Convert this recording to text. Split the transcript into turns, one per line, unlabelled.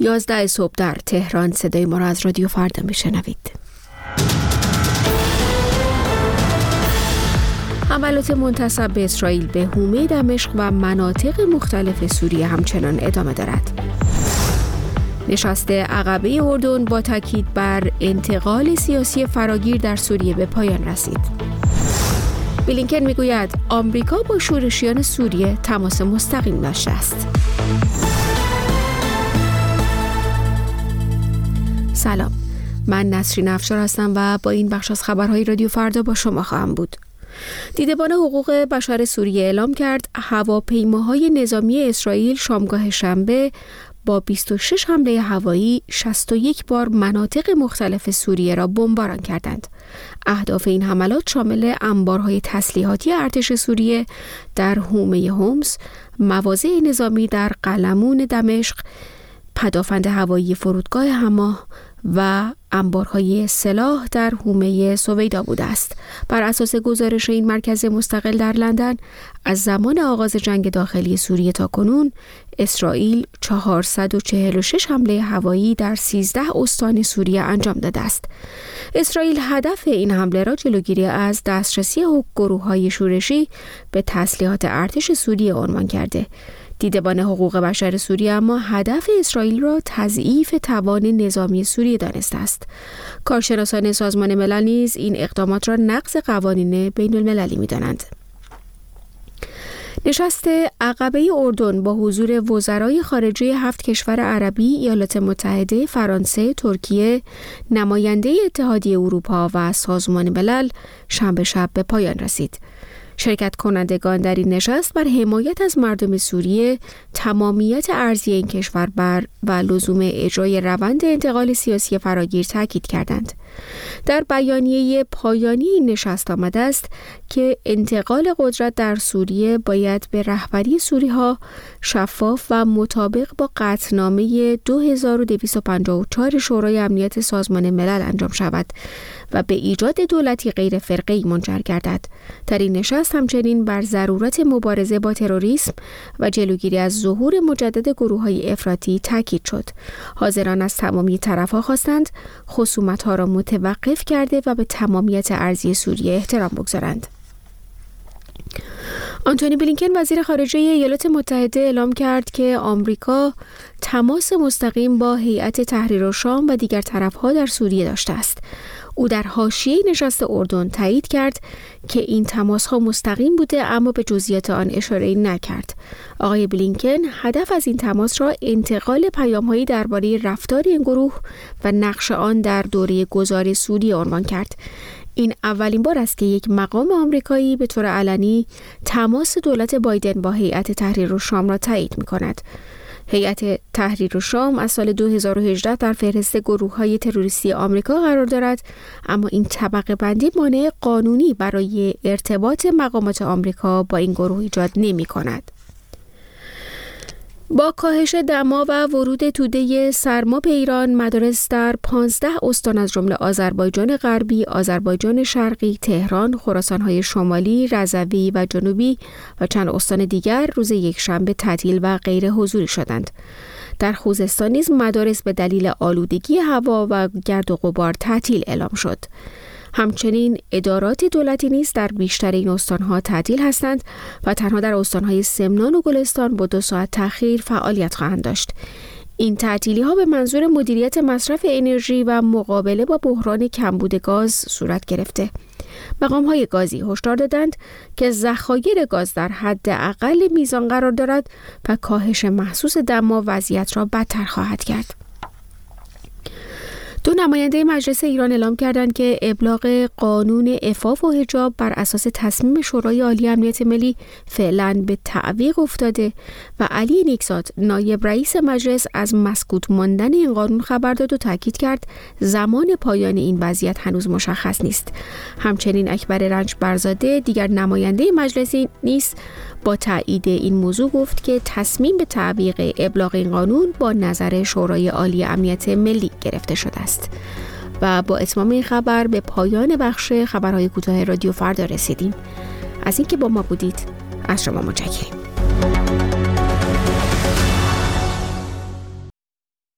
11 صبح در تهران. صدای ما را از رادیو فردا میشنوید. حملات منتصب به اسرائیل به حومه دمشق و مناطق مختلف سوریه همچنان ادامه دارد. نشست عقبه اردن با تاکید بر انتقال سیاسی فراگیر در سوریه به پایان رسید. بلینکن میگوید آمریکا با شورشیان سوریه تماس مستقیم داشته است. سلام، من نسرین افشار هستم و با این بخش از خبرهای رادیو فردا با شما خواهم بود. دیدبان حقوق بشر سوریه اعلام کرد هواپیماهای نظامی اسرائیل شامگاه شنبه با 26 حمله هوایی 61 بار مناطق مختلف سوریه را بمباران کردند. اهداف این حملات شامل انبارهای تسلیحاتی ارتش سوریه در حومه حمص، مواضع نظامی در قلمون دمشق، پدافند هوایی فرودگاه حما و انبارهای سلاح در حومه سویدا بوده است. بر اساس گزارش این مرکز مستقل در لندن، از زمان آغاز جنگ داخلی سوریه تا کنون اسرائیل 446 حمله هوایی در 13 استان سوریه انجام داده است. اسرائیل هدف این حمله را جلوگیری از دسترسی گروه‌های شورشی به تسلیحات ارتش سوریه عنوان کرده. دیدبان حقوق بشر سوریه اما هدف اسرائیل را تضعیف توان نظامی سوریه دانسته است. کارشناسان سازمان ملل نیز این اقدامات را نقض قوانین بین المللی می‌دانند. نشست عقبه اردن با حضور وزرای خارجه 7 کشور عربی، ایالات متحده، فرانسه، ترکیه، نماینده اتحادیه اروپا و سازمان ملل شنبه شب به پایان رسید. شرکت کنندگان در این نشست بر حمایت از مردم سوریه، تمامیت ارضی این کشور و لزوم اجرای روند انتقال سیاسی فراگیر تاکید کردند. در بیانیه پایانی این نشست آمده است که انتقال قدرت در سوریه باید به رهبری سوری‌ها شفاف و مطابق با قطعنامه 2254 شورای امنیت سازمان ملل انجام شود و به ایجاد دولتی غیر فرقه‌ای منجر گردد. در این نشست همچنین بر ضرورت مبارزه با تروریسم و جلوگیری از ظهور مجدد گروه‌های افراطی تاکید شد. حاضران از تمامی طرف‌ها خواستند خصومت‌ها را متوقف کرده و به تمامیت ارضی سوریه احترام بگذارند. آنتونی بلینکن وزیر خارجه ایالات متحده اعلام کرد که آمریکا تماس مستقیم با هیئت تحریر الشام و دیگر طرف‌ها در سوریه داشته است. او در حاشیه نشست اردن تایید کرد که این تماس‌ها مستقیم بوده اما به جزئیات آن اشاره نکرد. آقای بلینکن هدف از این تماس را انتقال پیام‌هایی درباره رفتار این گروه و نقش آن در دوره گذار سوریه عنوان کرد. این اولین بار است که یک مقام آمریکایی به طور علنی تماس دولت بایدن با هیئت تحریر الشام را تایید می‌کند. هیئت تحریر الشام از سال 2018 در فهرست گروه‌های تروریستی آمریکا قرار دارد، اما این طبقه بندی مانع قانونی برای ارتباط مقامات آمریکا با این گروه ایجاد نمی‌کند. با کاهش دما و ورود توده سرما به ایران، مدارس در 15 استان از جمله آذربایجان غربی، آذربایجان شرقی، تهران، خراسان‌های شمالی، رضوی و جنوبی و چند استان دیگر روز یکشنبه تعطیل و غیر حضوری شدند. در خوزستان نیز مدارس به دلیل آلودگی هوا و گرد و غبار تعطیل اعلام شد. همچنین ادارات دولتی نیز در بیشتر این استانها تعطیل هستند و تنها در استانهای سمنان و گلستان با 2 ساعت تأخیر فعالیت خواهند داشت. این تعطیلی ها به منظور مدیریت مصرف انرژی و مقابله با بحران کمبود گاز صورت گرفته. مقام های گازی هشدار دادند که ذخایر گاز در حد اقل میزان قرار دارد و کاهش محسوس دما وضعیت را بدتر خواهد کرد. 2 نماینده مجلس ایران اعلام کردند که ابلاغ قانون عفاف و حجاب بر اساس تصمیم شورای عالی امنیت ملی فعلا به تعویق افتاده و علی نیکزاد نایب رئیس مجلس از مسکوت ماندن این قانون خبر داد و تاکید کرد زمان پایان این وضعیت هنوز مشخص نیست. همچنین اکبر رنج برزاده دیگر نماینده مجلسی نیز با تایید این موضوع گفت که تصمیم به تعویق ابلاغ این قانون با نظر شورای عالی امنیت ملی گرفته شده است. و با اتمام این خبر به پایان بخش خبرهای کوتاه رادیو فردا رسیدیم. از اینکه با ما بودید از شما متشکرم.